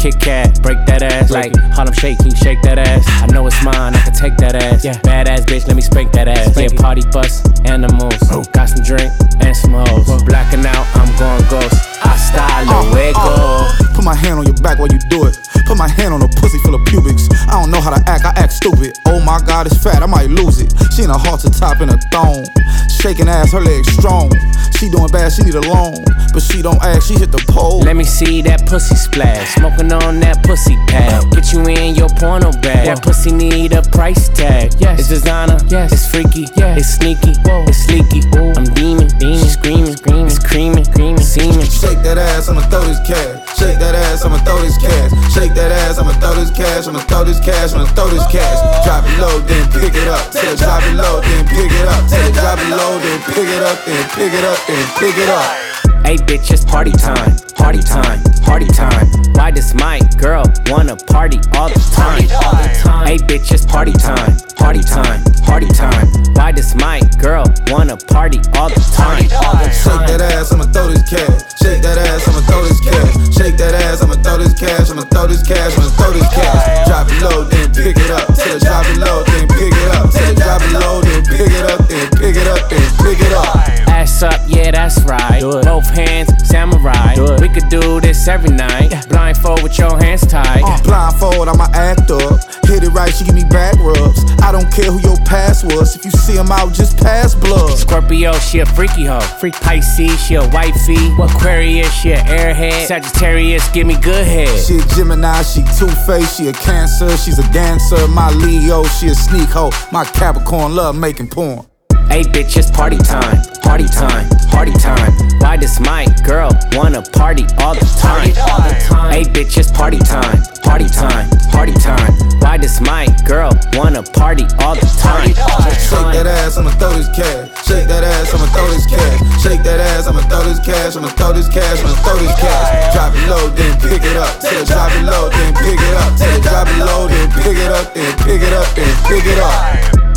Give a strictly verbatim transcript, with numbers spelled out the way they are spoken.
Kit Kat, break that ass. Like Harlem Shake, can you shake that ass? I know it's mine, I can take that ass. Yeah. Badass bitch, let me spank that ass. Yeah, party bus, animals. Oh. Got some drink and some hoes. Whoa. Blacking out, I'm going ghost. Hasta luego. Uh, uh, put my hand on your back while you do it. Put my hand on a pussy full of pubics. I don't know how to act, I act stupid. Oh my God, it's fat, I might lose it. She in a halter top and a thong. Shaking ass, her legs strong. She doing bad, she need a loan. But she don't act, she hit the pole. Let me see that pussy splash. Smoking on that pussy pad. Get you in your porno bag. That pussy need a price tag. Yes. It's designer, yes. It's freaky, yes. It's sneaky, whoa. It's sleeky. Whoa. I'm beaming, beaming, screaming, screaming, it's creaming, creaming, seeming. Shake that ass, I'ma throw this cash. Shake that ass, I'ma throw this cash. Shake that ass, I'ma throw this cash. I'ma throw this cash, I'ma throw this cash. Drop it low, then pick it up. Till drop it low, then pick it up. Till drop it low, then pick it up, then pick it up, then pick it up. Hey bitch, it's party time, party time, party time. Why does my girl wanna party all the time? Hey bitch, it's party time, party time, party time. Why does my girl wanna party all the time? Shake that ass, I'ma throw this cash. Shake that ass, I'ma throw this cash. Shake that ass, I'ma throw this cash. I'ma throw this cash, I'ma throw this cash. Drop it low, then pick it up. Till drop it low, then pick it up. Till drop it low, then pick it up, then pick it up, then pick it up. Ass up, yeah, that's right. Both hands, samurai. We could do this every night. Blindfold with your hands tied. Uh, blindfold, I'ma act up. Hit it right, she give me back rubs. I don't care who your past was. If you see him out, just pass blood. Scorpio, she a freaky hoe. Freak Pisces, she a wifey. Aquarius, she a airhead. Sagittarius, give me good head. She a Gemini, she two-faced. She a Cancer, she's a dancer. My Leo, she a sneak hoe. My Capricorn love making porn. Hey bitch, it's party time, party time, party time. Why does my girl wanna party all the time? Hey bitch, it's party time, party time, party time. Why does my girl wanna party all the time? Shake that ass, I'ma throw this cash. Shake that ass, I'ma throw this cash. Shake that ass, I'ma throw this cash. I'ma throw this cash, I'ma throw this cash. Drop it low, then pick it up. Till drop it low, then pick it up. Till drop it low, then pick it up, then pick it up, then pick it up.